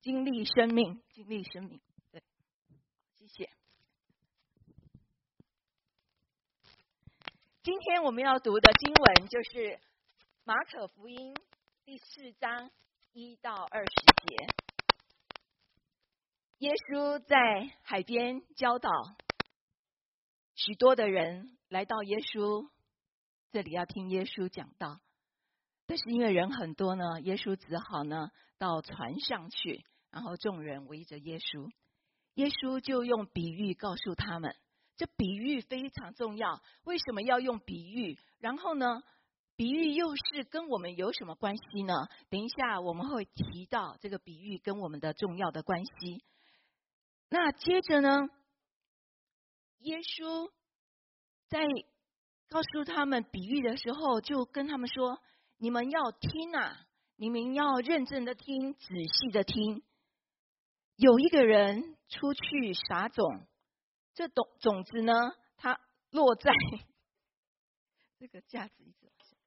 经历生命，经历生命。对，谢谢。今天我们要读的经文就是马可福音第4章1到20节。耶稣在海边教导，许多的人来到耶稣这里要听耶稣讲道，但是因为人很多呢，耶稣只好呢到船上去，然后众人围着耶稣。耶稣就用比喻告诉他们，这比喻非常重要。为什么要用比喻？然后呢，比喻又是跟我们有什么关系呢？等一下我们会提到这个比喻跟我们的重要的关系。那接着呢，耶稣在告诉他们比喻的时候，就跟他们说：你们要听啊，你们要认真的听，仔细的听。有一个人出去撒种，这种子呢，它落在这个架子一直往下，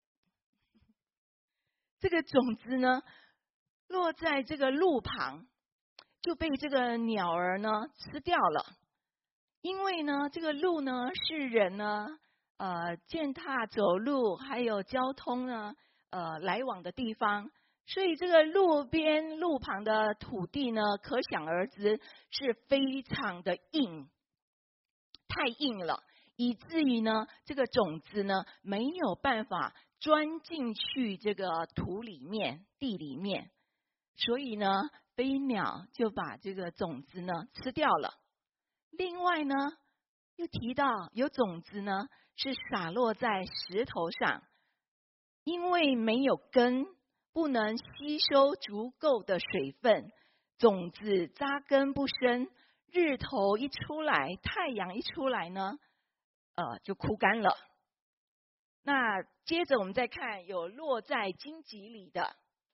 这个种子呢，落在这个路旁，就被这个鸟儿呢吃掉了。因为呢，这个路呢是人呢践踏走路还有交通呢来往的地方，所以这个路边路旁的土地呢，可想而知是非常的硬，太硬了，以至于呢这个种子呢没有办法钻进去这个土里面地里面，所以呢飞鸟就把这个种子呢吃掉了。另外呢又提到有种子呢是洒落在石头上，因为没有根，不能吸收足够的水分，种子扎根不深，日头一出来，太阳一出来呢就枯干了。那接着我们再看有落在荆棘里的，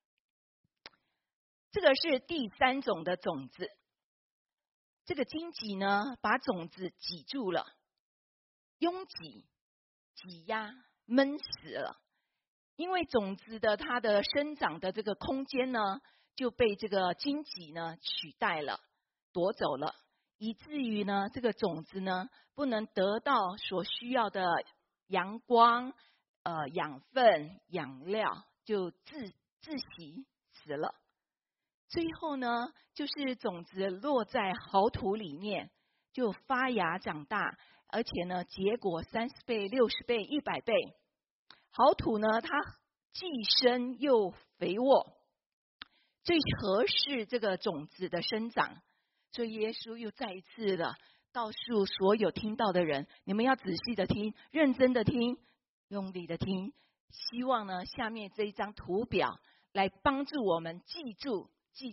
这个是第3种的种子。这个荆棘呢把种子挤住了，拥挤挤压闷死了，因为种子的它的生长的这个空间呢就被这个荆棘呢取代了，夺走了，以至于呢这个种子呢不能得到所需要的阳光养分养料，就窒息死了。最后呢就是种子落在好土里面，就发芽长大，而且呢结果30倍60倍100倍。好土呢它既深又肥沃，最合适这个种子的生长。所以耶稣又再一次的告诉所有听到的人，你们要仔细的听，认真的听，用力的听。希望呢下面这一张图表来帮助我们记住，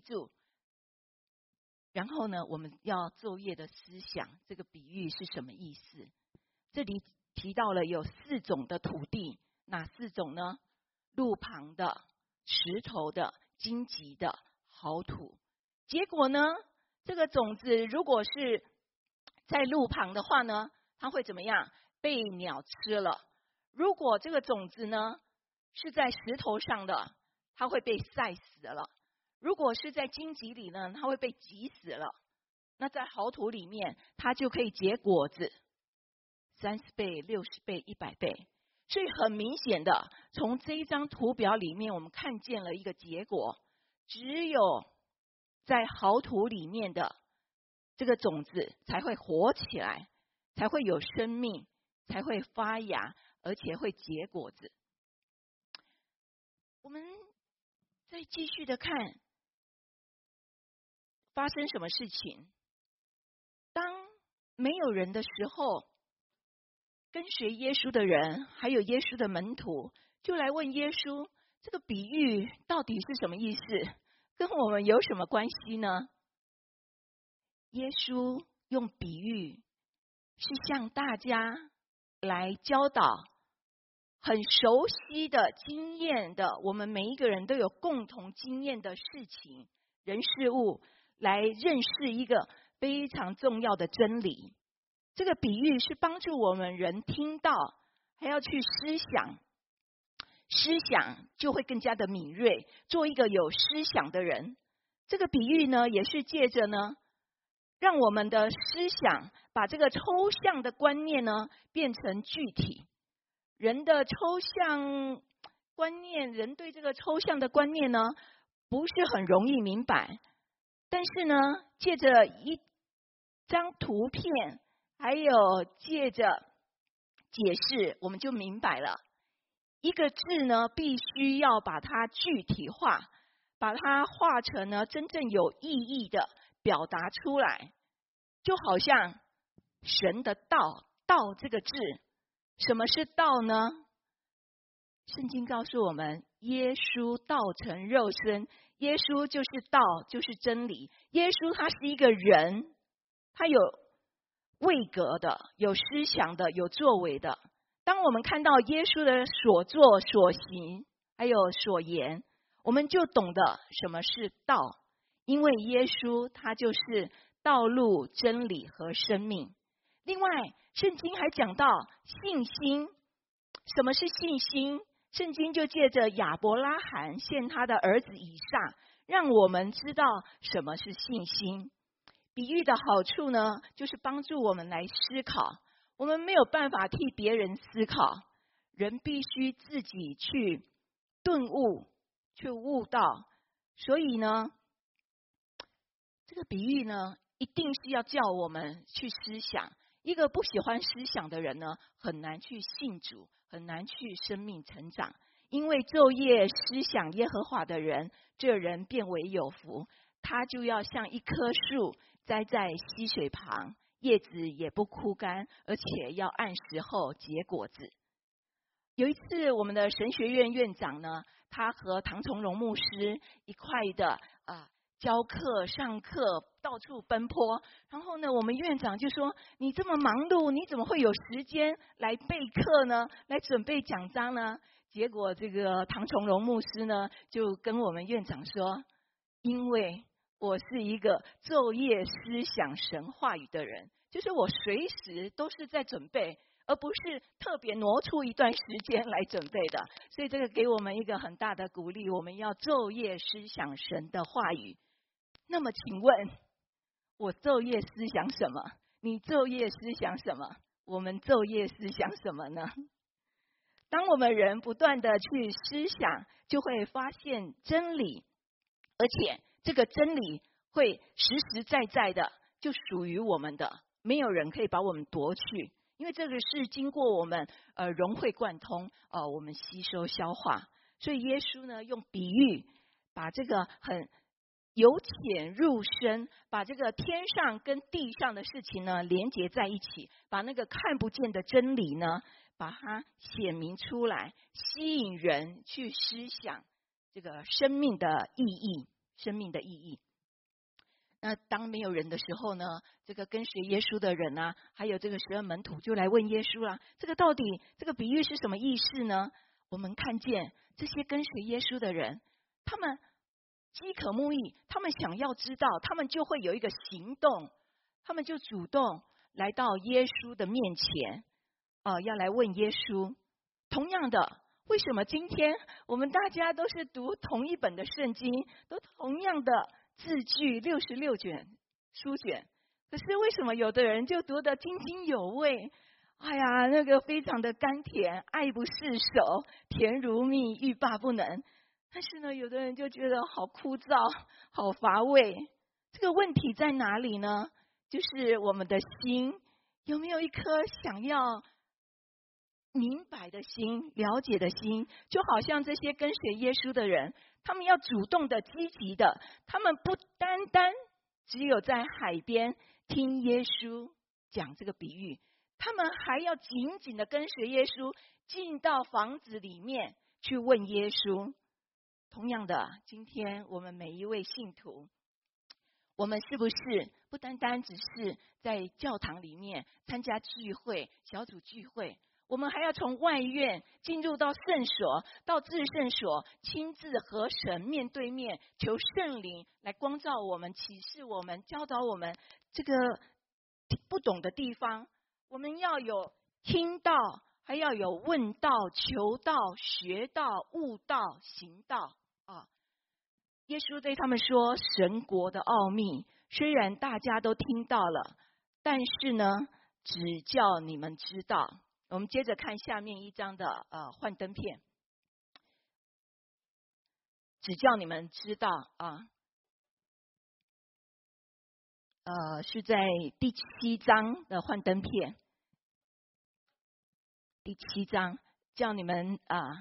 然后呢我们要昼夜的思想这个比喻是什么意思。这里提到了有4种的土地，哪4种呢？路旁的、石头的、荆棘的、好土。结果呢这个种子如果是在路旁的话呢，它会怎么样？被鸟吃了。如果这个种子呢是在石头上的，它会被晒死了。如果是在荆棘里呢，它会被挤死了。那在好土里面，它就可以结果子，30倍60倍100倍。所以很明显的，从这一张图表里面我们看见了一个结果，只有在好土里面的这个种子才会活起来，才会有生命，才会发芽，而且会结果子。我们再继续的看发生什么事情。当没有人的时候，跟随耶稣的人还有耶稣的门徒就来问耶稣，这个比喻到底是什么意思，跟我们有什么关系呢？耶稣用比喻是向大家来教导很熟悉的经验的，我们每一个人都有共同经验的事情人事物，来认识一个非常重要的真理。这个比喻是帮助我们人听到还要去思想，思想就会更加的敏锐，做一个有思想的人。 这个比喻呢，也是借着呢，让我们的思想把这个抽象的观念呢，变成具体。人的抽象观念，人对这个抽象的观念呢，不是很容易明白。但是呢，借着一张图片，还有借着解释，我们就明白了。一个字呢，必须要把它具体化，把它化成呢真正有意义的表达出来。就好像神的道，道这个字，什么是道呢？圣经告诉我们，耶稣道成肉身，耶稣就是道，就是真理。耶稣他是一个人，他有位格的，有思想的，有作为的。当我们看到耶稣的所作所行，还有所言，我们就懂得什么是道，因为耶稣他就是道路、真理和生命。另外，圣经还讲到信心，什么是信心？圣经就借着亚伯拉罕献他的儿子以撒，让我们知道什么是信心。比喻的好处呢，就是帮助我们来思考。我们没有办法替别人思考，人必须自己去顿悟，去悟道。所以呢，这个比喻呢，一定是要叫我们去思想。一个不喜欢思想的人呢，很难去信主，很难去生命成长。因为昼夜思想耶和华的人，这人变为有福。他就要像一棵树栽在溪水旁，叶子也不枯干，而且要按时候结果子。有一次，我们的神学院院长呢，他和唐崇荣牧师一块的教课、上课，到处奔波。然后呢，我们院长就说：“你这么忙碌，你怎么会有时间来备课呢？来准备讲章呢？”结果这个唐崇荣牧师呢，就跟我们院长说：“因为我是一个昼夜思想神话语的人，就是我随时都是在准备，而不是特别挪出一段时间来准备的。所以这个给我们一个很大的鼓励，我们要昼夜思想神的话语。那么请问，我昼夜思想什么？你昼夜思想什么？我们昼夜思想什么呢？当我们人不断的去思想，就会发现真理，而且这个真理会实实在在的就属于我们的，没有人可以把我们夺去，因为这个是经过我们融会贯通，我们吸收消化。所以耶稣呢，用比喻把这个很由浅入深，把这个天上跟地上的事情呢连结在一起，把那个看不见的真理呢，把它显明出来，吸引人去思想这个生命的意义。生命的意义。那当没有人的时候呢，这个跟随耶稣的人啊，还有这个12门徒就来问耶稣啦，这个到底这个比喻是什么意思呢？我们看见这些跟随耶稣的人，他们饥渴慕义，他们想要知道，他们就会有一个行动，他们就主动来到耶稣的面前，要来问耶稣。同样的，为什么今天我们大家都是读同一本的圣经，都同样的字句66卷书卷，可是为什么有的人就读得津津有味？哎呀，那个非常的甘甜，爱不释手，甜如蜜，欲罢不能。但是呢，有的人就觉得好枯燥，好乏味。这个问题在哪里呢？就是我们的心有没有一颗想要明白的心，了解的心，就好像这些跟随耶稣的人，他们要主动的、积极的，他们不单单只有在海边听耶稣讲这个比喻，他们还要紧紧的跟随耶稣，进到房子里面去问耶稣。同样的，今天我们每一位信徒，我们是不是不单单只是在教堂里面参加聚会、小组聚会？我们还要从外院进入到圣所，到至圣所，亲自和神面对面，求圣灵来光照我们、启示我们、教导我们这个不懂的地方。我们要有听到，还要有问道、求道、学道、悟道、行道。 耶稣对他们说，神国的奥秘虽然大家都听到了，但是呢，只叫你们知道。我们接着看下面一章的幻灯片，只叫你们知道啊，是在第7章的幻灯片，第7章叫你们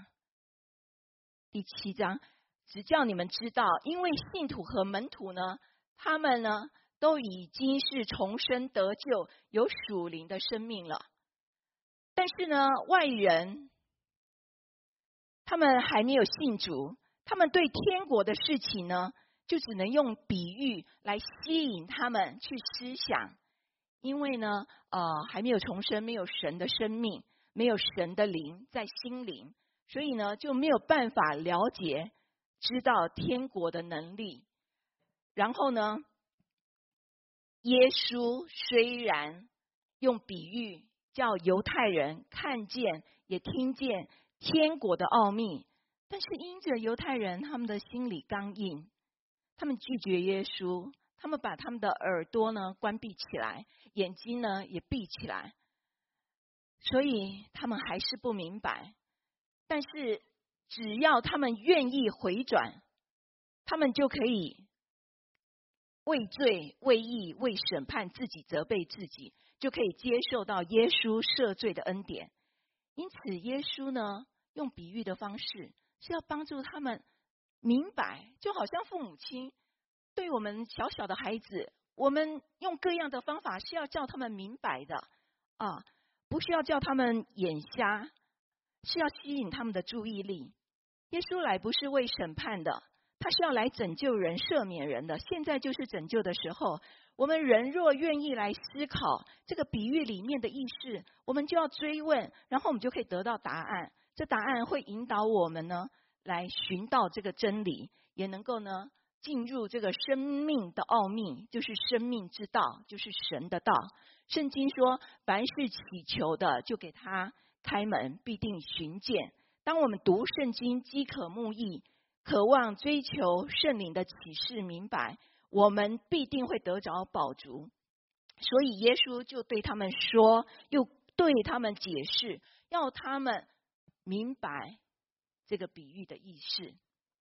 第7章只叫你们知道，因为信徒和门徒呢，他们呢都已经是重生得救，有属灵的生命了。但是呢，外人他们还没有信主，他们对天国的事情呢，就只能用比喻来吸引他们去思想，因为呢，还没有重生，没有神的生命，没有神的灵在心灵，所以呢，就没有办法了解、知道天国的能力。然后呢，耶稣虽然用比喻叫犹太人看见也听见天国的奥秘，但是因着犹太人他们的心里刚硬，他们拒绝耶稣，他们把他们的耳朵呢关闭起来，眼睛呢也闭起来，所以他们还是不明白。但是只要他们愿意回转，他们就可以为罪、为义、为审判自己，责备自己，就可以接受到耶稣赦罪的恩典。因此耶稣呢用比喻的方式是要帮助他们明白，就好像父母亲对我们小小的孩子，我们用各样的方法是要叫他们明白的不是要叫他们眼瞎，是要吸引他们的注意力。耶稣来不是为审判的，他是要来拯救人、赦免人的。现在就是拯救的时候，我们人若愿意来思考这个比喻里面的意思，我们就要追问，然后我们就可以得到答案。这答案会引导我们呢来寻到这个真理，也能够呢进入这个生命的奥秘，就是生命之道，就是神的道。圣经说，凡是祈求的，就给他开门，必定寻见。当我们读圣经，饥渴慕义，渴望追求圣灵的启示明白，我们必定会得着饱足。所以耶稣就对他们说，又对他们解释，要他们明白这个比喻的意思。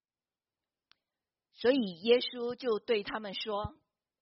所以耶稣就对他们说，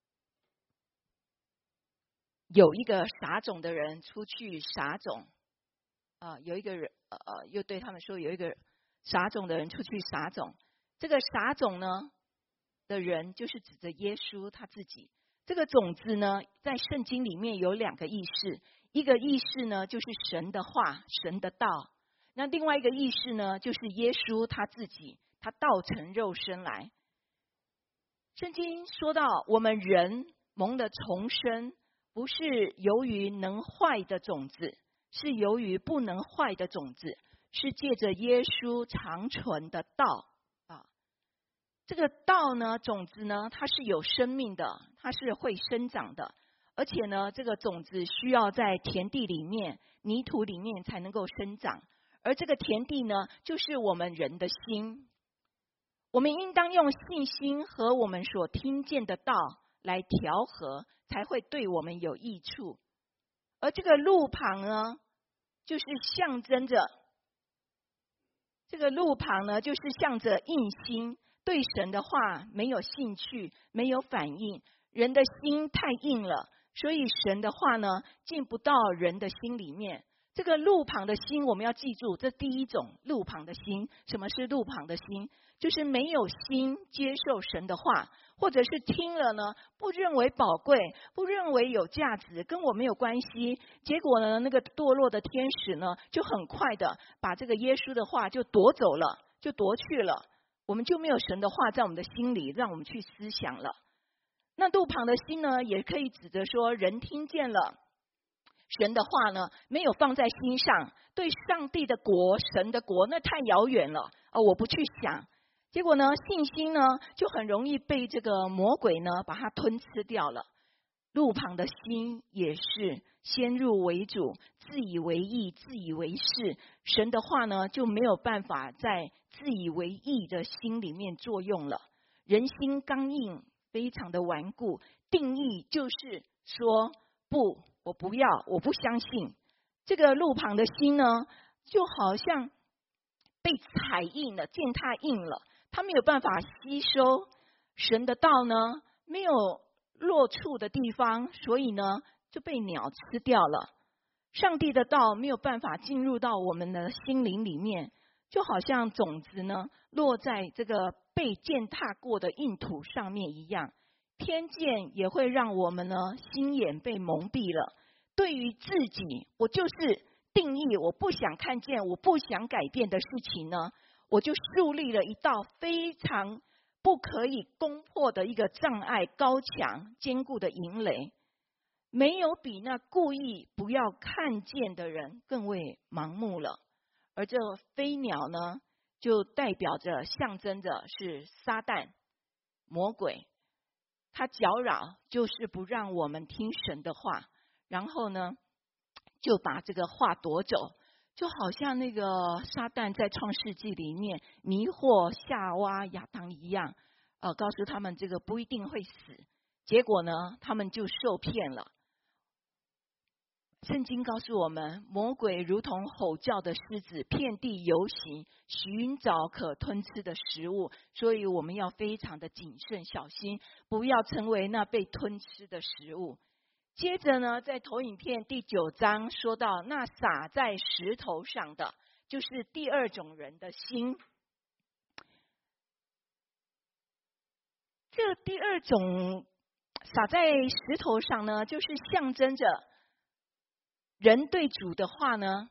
有一个撒种的人出去撒种有一个人又对他们说，有一个撒种的人出去撒种。这个撒种呢的人就是指着耶稣他自己。这个种子呢在圣经里面有2个意思，一个意思呢就是神的话、神的道，那另外一个意思呢就是耶稣他自己，他道成肉身来。圣经说到我们人蒙的重生，不是由于能坏的种子，是由于不能坏的种子，是借着耶稣长存的道这个道呢，种子呢，它是有生命的，它是会生长的，而且呢，这个种子需要在田地里面、泥土里面才能够生长，而这个田地呢，就是我们人的心。我们应当用信心和我们所听见的道来调和，才会对我们有益处。而这个路旁呢，就是象征着这个路旁呢，就是向着硬心，对神的话没有兴趣，没有反应，人的心太硬了，所以神的话呢进不到人的心里面。这个路旁的心我们要记住，这第一种路旁的心。什么是路旁的心？就是没有心接受神的话，或者是听了呢不认为宝贵，不认为有价值，跟我没有关系，结果呢那个堕落的天使呢就很快的把这个耶稣的话就夺走了，就夺去了，我们就没有神的话在我们的心里让我们去思想了。那路旁的心呢也可以指着说，人听见了神的话呢没有放在心上，对上帝的国、神的国那太遥远了我不去想，结果呢信心呢就很容易被这个魔鬼呢把它吞吃掉了。路旁的心也是先入为主，自以为义，自以为是，神的话呢就没有办法在自以为义的心里面作用了。 人心刚硬，非常的顽固。定义就是说，不，我不要，我不相信。这个路旁的心呢，就好像被踩硬了，践踏硬了，它没有办法吸收神的道呢，没有落处的地方，所以呢就被鸟吃掉了。上帝的道没有办法进入到我们的心灵里面，就好像种子呢落在这个被践踏过的硬土上面一样。偏见也会让我们呢心眼被蒙蔽了。对于自己，我就是定义我不想看见、我不想改变的事情呢，我就树立了一道非常不可以攻破的一个障碍，高墙坚固的营垒。没有比那故意不要看见的人更为盲目了。而这飞鸟呢，就代表着、象征着是撒旦、魔鬼。他搅扰，就是不让我们听神的话，然后呢，就把这个话夺走，就好像那个撒旦在创世纪里面迷惑夏娃、亚当一样，告诉他们这个不一定会死，结果呢，他们就受骗了。圣经告诉我们，魔鬼如同吼叫的狮子，遍地游行，寻找可吞吃的食物。所以我们要非常的谨慎小心，不要成为那被吞吃的食物。接着呢，在投影片第9章说到，那撒在石头上的，就是第二种人的心。这第二种撒在石头上呢，就是象征着人对主的话呢，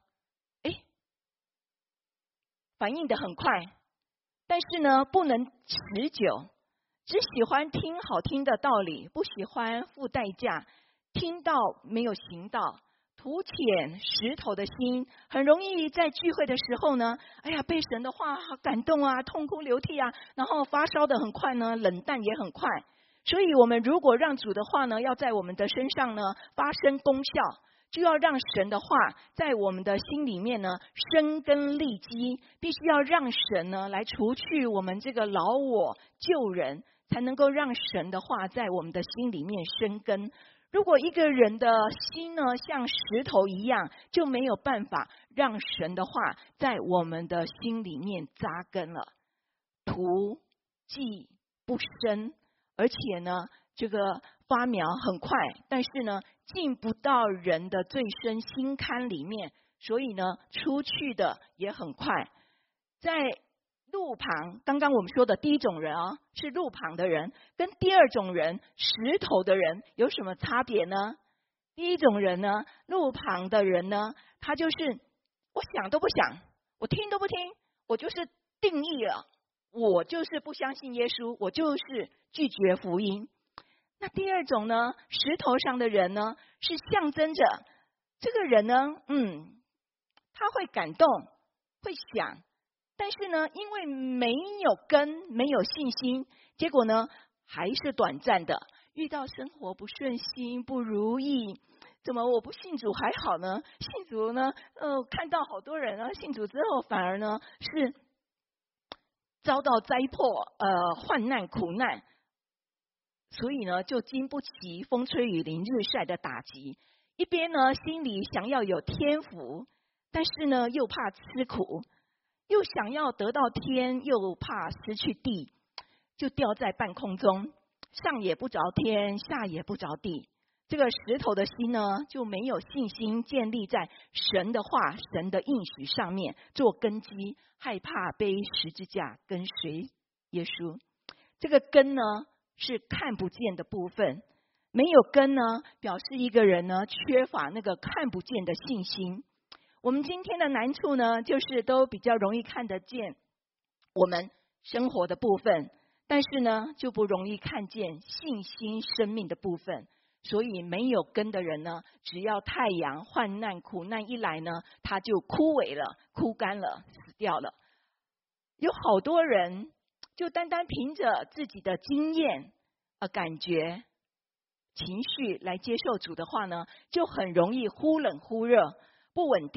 反应得很快，但是呢，不能持久，只喜欢听好听的道理，不喜欢付代价，听到没有行道，土浅石头的心，很容易在聚会的时候呢，被神的话感动啊，痛哭流涕啊，然后发烧的很快呢，冷淡也很快。所以我们如果让主的话呢，要在我们的身上呢发生功效，就要让神的话在我们的心里面呢生根立基，必须要让神呢来除去我们这个老我旧人，才能够让神的话在我们的心里面生根。如果一个人的心呢像石头一样，就没有办法让神的话在我们的心里面扎根了。土既不深，而且呢这个发苗很快，但是呢进不到人的最深心坎里面，所以呢出去的也很快。在路旁，刚刚我们说的第一种人是路旁的人，跟第二种人石头的人有什么差别呢？第一种人呢，路旁的人呢，他就是我想都不想，我听都不听，我就是定义了，我就是不相信耶稣，我就是拒绝福音。那第二种呢，石头上的人呢，是象征着这个人呢，他会感动，会想，但是呢，因为没有根，没有信心，结果呢，还是短暂的。遇到生活不顺心、不如意，怎么我不信主还好呢？信主呢，看到好多人信主之后，反而呢是遭到灾迫、患难、苦难，所以呢，就经不起风吹雨淋、日晒的打击。一边呢，心里想要有天福，但是呢，又怕吃苦。又想要得到天，又怕失去地，就掉在半空中，上也不着天，下也不着地。这个石头的心呢，就没有信心建立在神的话、神的应许上面做根基，害怕背十字架跟随耶稣。这个根呢，是看不见的部分，没有根呢，表示一个人呢缺乏那个看不见的信心。我们今天的难处呢，就是都比较容易看得见我们生活的部分，但是呢，就不容易看见信心生命的部分。所以没有根的人呢，只要太阳、患难、苦难一来呢，他就枯萎了、枯干了、死掉了。有好多人就单单凭着自己的经验、感觉、情绪来接受主的话呢，就很容易忽冷忽热，不稳定，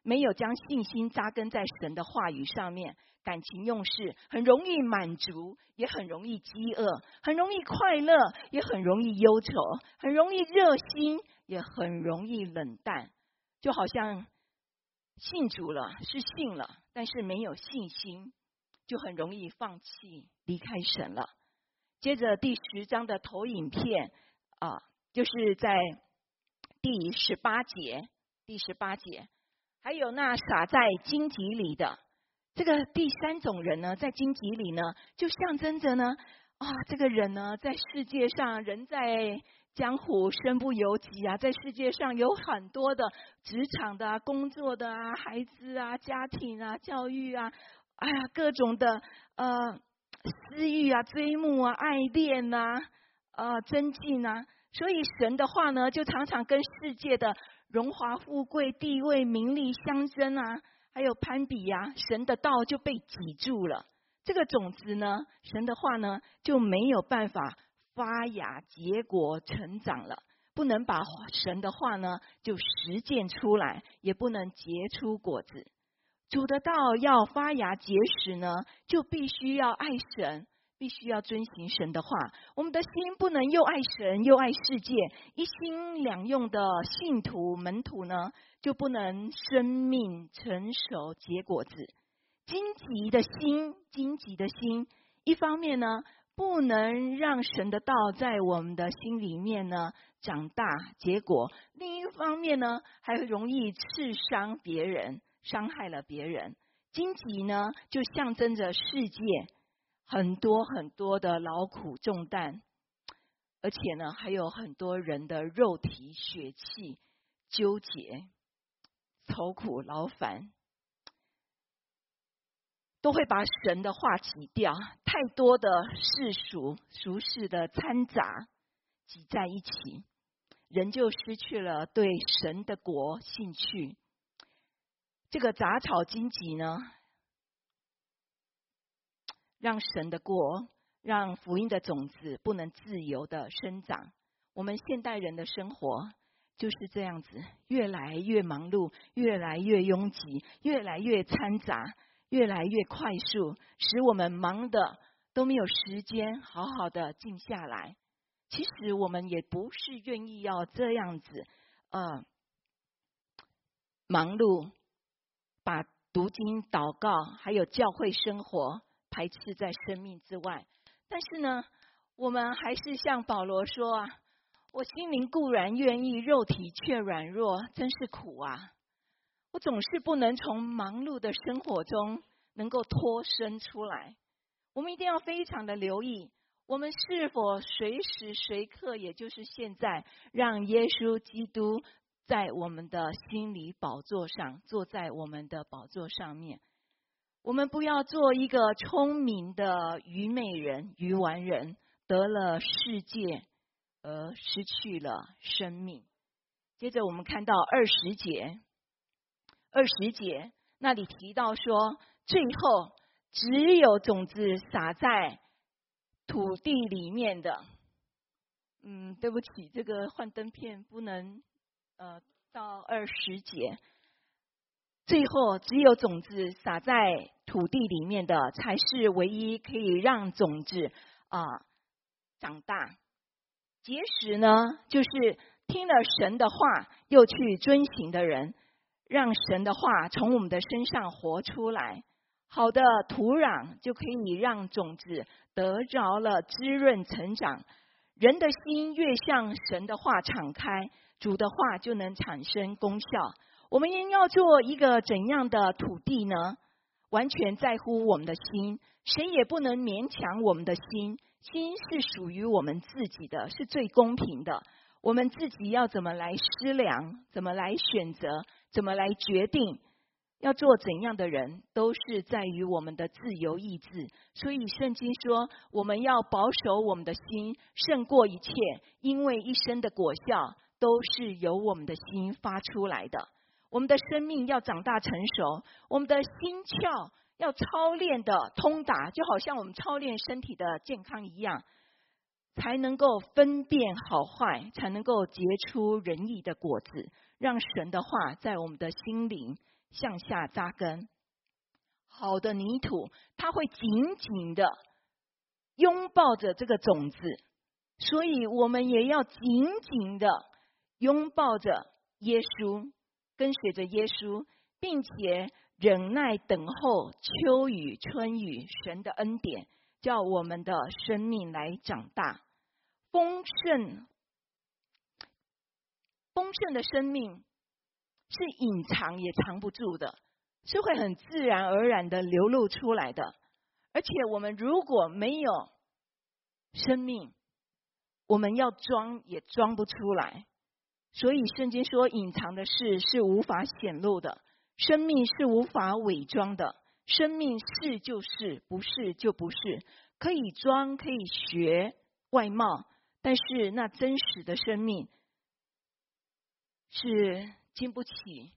没有将信心扎根在神的话语上面，感情用事，很容易满足，也很容易饥饿，很容易快乐，也很容易忧愁，很容易热心，也很容易冷淡。就好像信主了，是信了，但是没有信心，就很容易放弃离开神了。接着第10章的投影片就是在第18节，还有那撒在荆棘里的这个第3种人呢，在荆棘里呢，就象征着呢，这个人呢，在世界上，人在江湖身不由己啊，在世界上有很多的职场的工作的孩子家庭教育各种的私欲追慕爱恋增进所以神的话呢，就常常跟世界的荣华富贵、地位、名利相争还有攀比神的道就被挤住了。这个种子呢，神的话呢，就没有办法发芽、结果、成长了，不能把神的话呢就实践出来，也不能结出果子。主的道要发芽结实呢，就必须要爱神，必须要遵行神的话。我们的心不能又爱神又爱世界，一心两用的信徒门徒呢，就不能生命成熟结果子。荆棘的心，一方面呢，不能让神的道在我们的心里面呢长大结果；另一方面呢，还容易刺伤别人，伤害了别人。荆棘呢，就象征着世界很多很多的劳苦重担，而且呢，还有很多人的肉体血气纠结、愁苦劳烦，都会把神的话挤掉。太多的俗世的掺杂挤在一起，人就失去了对神的国兴趣。这个杂草荆棘呢，让神的国，让福音的种子不能自由的生长。我们现代人的生活就是这样子，越来越忙碌，越来越拥挤，越来越掺杂，越来越快速，使我们忙的都没有时间好好的静下来。其实我们也不是愿意要这样子忙碌，把读经、祷告还有教会生活排斥在生命之外。但是呢，我们还是像保罗说我心灵固然愿意，肉体却软弱，真是苦啊！我总是不能从忙碌的生活中能够脱身出来。我们一定要非常的留意，我们是否随时随刻，也就是现在，让耶稣基督在我们的心里宝座上，坐在我们的宝座上面。我们不要做一个聪明的愚昧人、愚顽人，得了世界而失去了生命。接着我们看到20节那里提到说，最后只有种子撒在土地里面的。对不起，这个幻灯片不能到20节。最后只有种子撒在土地里面的，才是唯一可以让种子长大结实呢，就是听了神的话又去遵行的人，让神的话从我们的身上活出来。好的土壤就可以让种子得着了滋润成长。人的心越向神的话敞开，主的话就能产生功效。我们应要做一个怎样的土地呢？完全在乎我们的心，谁也不能勉强我们的心。心是属于我们自己的，是最公平的。我们自己要怎么来思量，怎么来选择，怎么来决定要做怎样的人，都是在于我们的自由意志。所以圣经说，我们要保守我们的心胜过一切，因为一生的果效都是由我们的心发出来的。我们的生命要长大成熟，我们的心窍要操练的通达，就好像我们操练身体的健康一样，才能够分辨好坏，才能够结出仁义的果子，让神的话在我们的心灵向下扎根。好的泥土，它会紧紧的拥抱着这个种子，所以我们也要紧紧的拥抱着耶稣，跟随着耶稣，并且忍耐等候秋雨春雨，神的恩典叫我们的生命来长大。丰盛的生命是隐藏也藏不住的，是会很自然而然的流露出来的。而且我们如果没有生命，我们要装也装不出来。所以圣经说，隐藏的事是无法显露的，生命是无法伪装的。生命是就是，不是就不是，可以装可以学外貌，但是那真实的生命是经不起，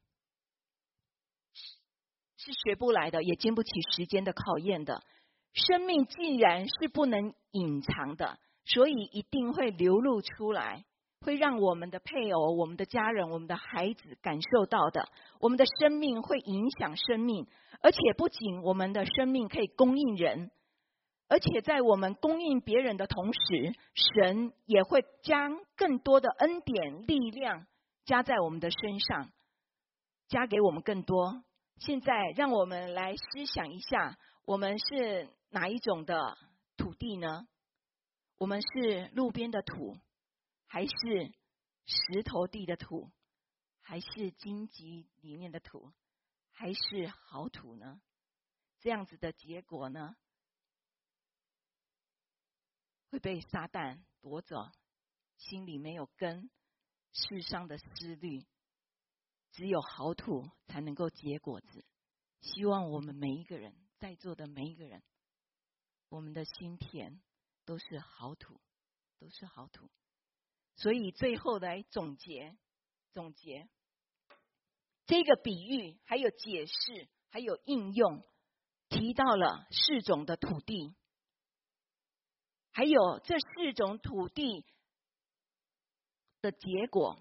是学不来的，也经不起时间的考验的。生命既然是不能隐藏的，所以一定会流露出来，会让我们的配偶、我们的家人、我们的孩子感受到的。我们的生命会影响生命，而且不仅我们的生命可以供应人，而且在我们供应别人的同时，神也会将更多的恩典、力量加在我们的身上，加给我们更多。现在让我们来思想一下，我们是哪一种的土地呢？我们是路边的土，还是石头地的土，还是荆棘里面的土，还是好土呢？这样子的结果呢，会被撒旦夺走，心里没有根，世上的思虑，只有好土才能够结果子。希望我们每一个人，在座的每一个人，我们的心田都是好土，都是好土。所以最后来总结这个比喻，还有解释，还有应用，提到了4种的土地，还有这4种土地的结果。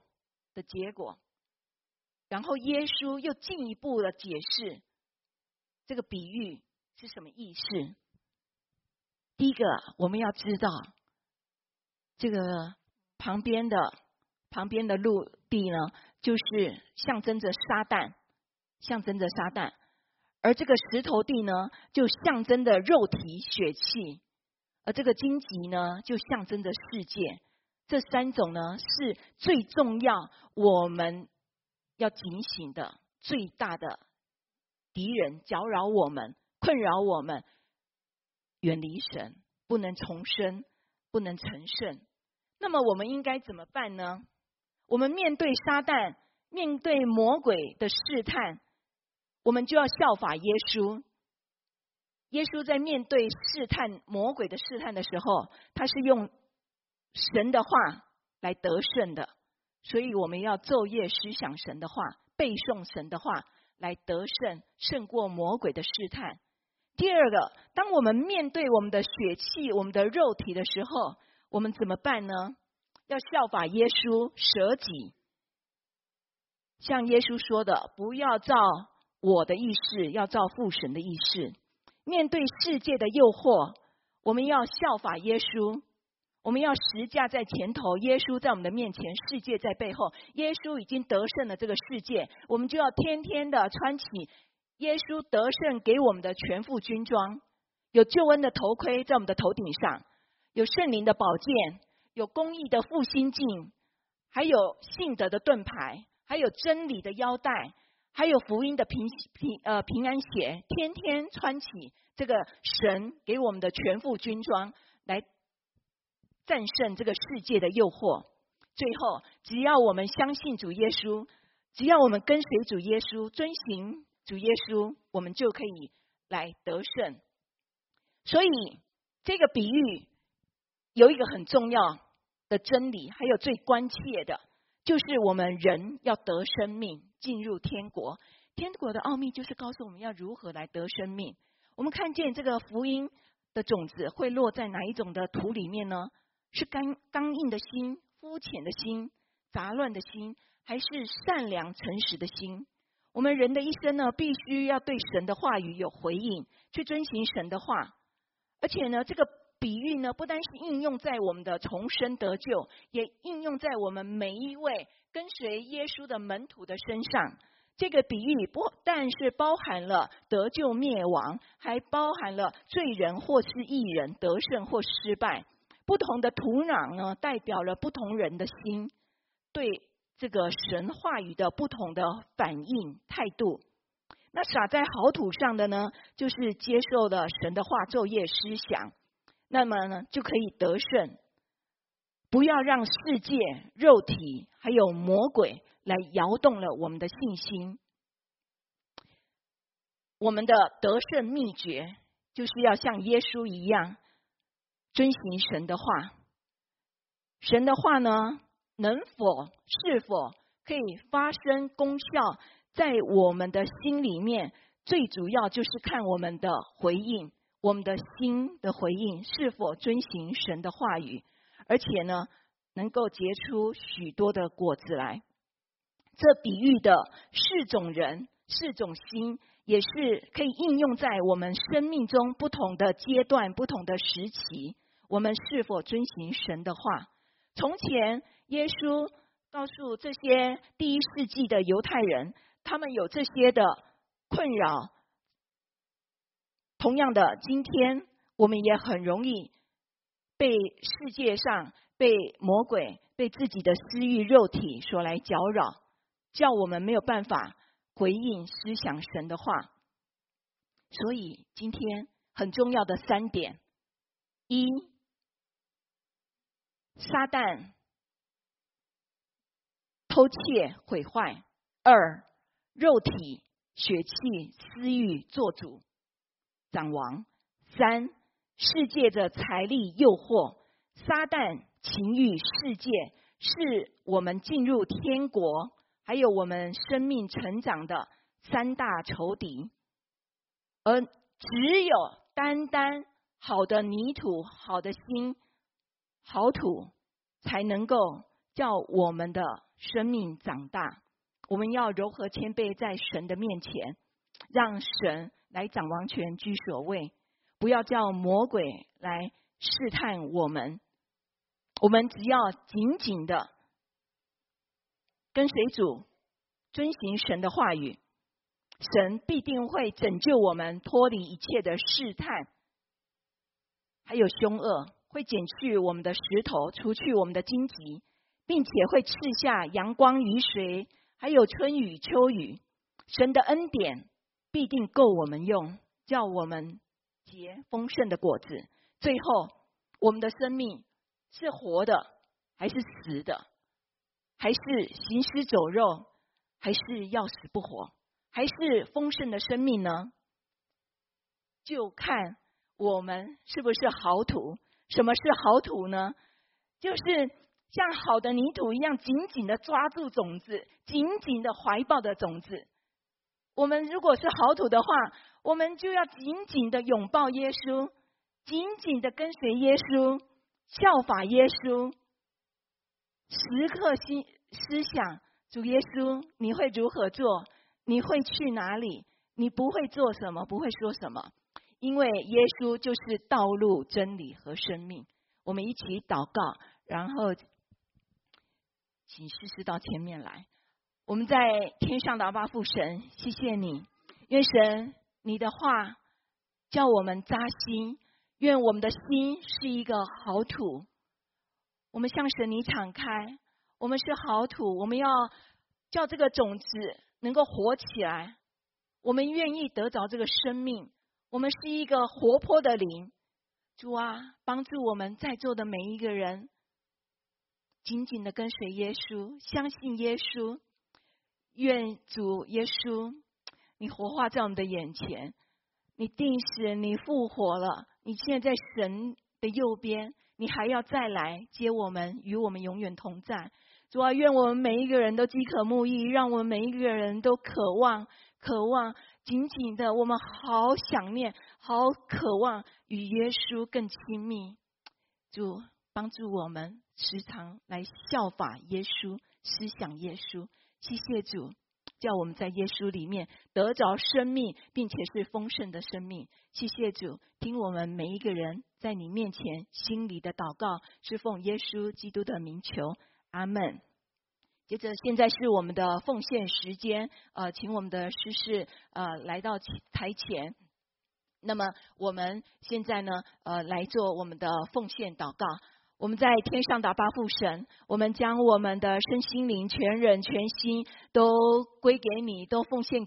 然后耶稣又进一步的解释这个比喻是什么意思。第一个，我们要知道这个旁边的陆地呢，就是象征着撒旦，而这个石头地呢，就象征着肉体血气，而这个荆棘呢，就象征着世界。这3种呢，是最重要，我们要警醒的最大的敌人，搅扰我们，困扰我们，远离神，不能重生，不能成圣。那么我们应该怎么办呢？我们面对撒旦，面对魔鬼的试探，我们就要效法耶稣。耶稣在面对试探魔鬼的试探的时候，他是用神的话来得胜的。所以我们要昼夜思想神的话，背诵神的话，来得胜，胜过魔鬼的试探。第二个，当我们面对我们的血气、我们的肉体的时候，我们怎么办呢？要效法耶稣，舍己。像耶稣说的，不要照我的意思，要照父神的意思。面对世界的诱惑，我们要效法耶稣，我们要十架在前头，耶稣在我们的面前，世界在背后。耶稣已经得胜了这个世界，我们就要天天的穿起耶稣得胜给我们的全副军装，有救恩的头盔在我们的头顶上，有圣灵的宝剑，有公义的复兴镜，还有信德的盾牌，还有真理的腰带，还有福音的平安鞋，天天穿起这个神给我们的全副军装，来战胜这个世界的诱惑。最后，只要我们相信主耶稣，只要我们跟随主耶稣，遵行主耶稣，我们就可以来得胜。所以这个比喻有一个很重要的真理，还有最关切的，就是我们人要得生命，进入天国。天国的奥秘就是告诉我们要如何来得生命。我们看见这个福音的种子会落在哪一种的土里面呢？是刚硬的心、肤浅的心、杂乱的心，还是善良诚实的心？我我们人的一生呢，必须要对神的话语有回应，去遵行神的话。而且呢，这个比喻呢，不单是应用在我们的重生得救，也应用在我们每一位跟随耶稣的门徒的身上。这个比喻不但是包含了得救灭亡，还包含了罪人或是义人得胜或失败。不同的土壤呢，代表了不同人的心，对这个神话语的不同的反应态度。那撒在好土上的呢，就是接受了神的话昼夜思想，那么呢，就可以得胜。不要让世界、肉体还有魔鬼来摇动了我们的信心。我们的得胜秘诀，就是要像耶稣一样，遵行神的话。神的话呢，是否可以发生功效在我们的心里面？最主要就是看我们的回应，我们的心的回应是否遵行神的话语，而且呢，能够结出许多的果子来。这比喻的四种人、四种心，也是可以应用在我们生命中不同的阶段、不同的时期。我们是否遵行神的话？从前，耶稣告诉这些第一世纪的犹太人，他们有这些的困扰。同样的，今天我们也很容易被世界上、被魔鬼、被自己的私欲、肉体所来搅扰，叫我们没有办法回应思想神的话。所以今天很重要的3点：一、撒旦偷窃毁坏；二、肉体血气私欲做主掌王；三、世界的财力诱惑。撒旦情欲世界是我们进入天国还有我们生命成长的3大仇敌，而只有单单好的泥土、好的心、好土，才能够叫我们的生命长大。我们要柔和谦卑在神的面前，让神来掌王权居首位，不要叫魔鬼来试探我们。我们只要紧紧的跟随主，遵行神的话语，神必定会拯救我们脱离一切的试探还有凶恶，会剪去我们的石头，除去我们的荆棘，并且会赐下阳光雨水还有春雨秋雨。神的恩典必定够我们用，叫我们结丰盛的果子。最后我们的生命是活的还是死的？还是行尸走肉？还是要死不活？还是丰盛的生命呢？就看我们是不是好土。什么是好土呢？就是像好的泥土一样，紧紧的抓住种子，紧紧的怀抱的种子。我们如果是好土的话，我们就要紧紧的拥抱耶稣，紧紧的跟随耶稣，效法耶稣，时刻思想主耶稣，你会如何做？你会去哪里？你不会做什么？不会说什么？因为耶稣就是道路、真理和生命。我们一起祷告，然后请诗诗到前面来。我们在天上的阿爸父神，谢谢你，愿神你的话叫我们扎心，愿我们的心是一个好土。我们向神你敞开，我们是好土，我们要叫这个种子能够活起来。我们愿意得着这个生命，我们是一个活泼的灵。主啊，帮助我们在座的每一个人紧紧的跟随耶稣，相信耶稣。愿主耶稣你活化在我们的眼前，你定死，你复活了，你现在在神的右边，你还要再来接我们，与我们永远同在。主啊，愿我们每一个人都饥渴慕义，让我们每一个人都渴望紧紧的，我们好想念，好渴望与耶稣更亲密。主帮助我们时常来效法耶稣，思想耶稣。谢谢主， 叫我们在耶稣里面得着生命，并且是丰盛的生命。谢谢主，听我们每一个人在你面前心里的祷告，是奉耶稣基督的名求，阿们。接着，现在是我们的奉献时间，请我们的诗事来到台前。那么我们现在呢，来做我们的奉献祷告。我们在天上的阿爸父神，我们将我们的身心灵、全人全心都归给你，都奉献